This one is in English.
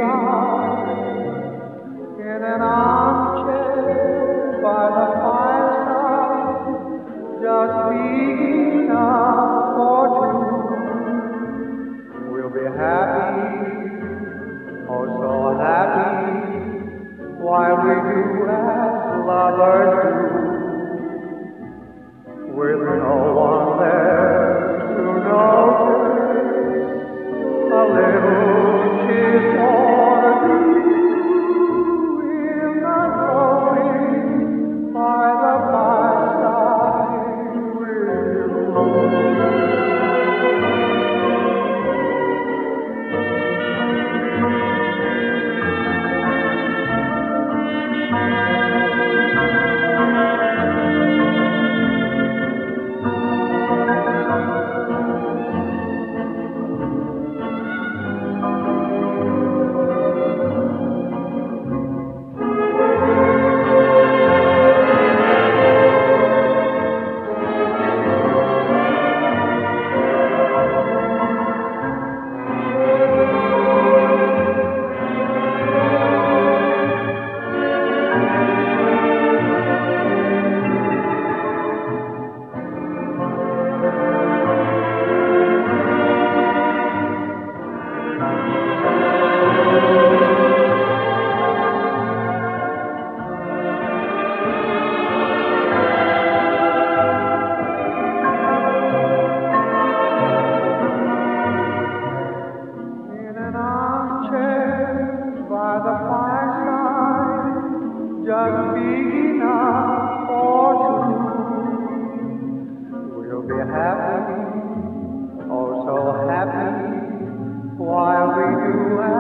in an armchair by the fireside, just big enough for two. We'll be happy, oh so happy, while we do as lovers do, with no one there to notice a little kiss or two in the glowing by the fireside with by the fireside, just big enough for two. We'll be happy, oh so happy, while we do